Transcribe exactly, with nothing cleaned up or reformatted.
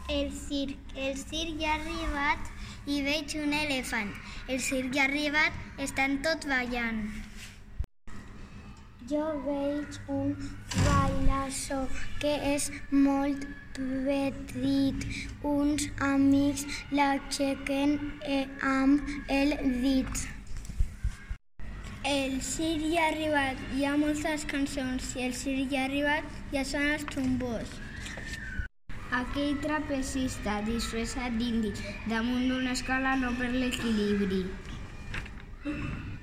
El circ. El circ ja ha arribat i veig un elefant. El circ ja ha arribat, estan tots ballant. Jo veig un pallasso que és molt petit. Uns amics l'aixequen amb el dit. El circ ja ha arribat, hi ha moltes cançons i el circ ja ha arribat, ja són els trombons. Aquell trapecista disfressat d'indi damunt d'una escala no perd l'equilibri.